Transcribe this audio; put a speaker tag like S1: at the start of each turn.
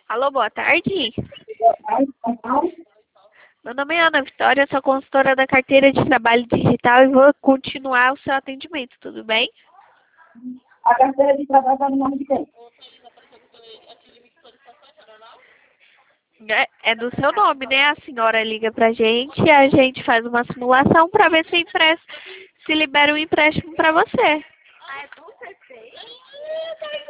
S1: Alô, boa tarde. Meu nome é Ana Vitória, sou consultora da carteira de trabalho digital e vou continuar o seu atendimento, tudo bem?
S2: A carteira de trabalho está no nome de quem?
S1: É do seu nome, né? A senhora liga pra gente e a gente faz uma simulação para ver se libera um empréstimo para você.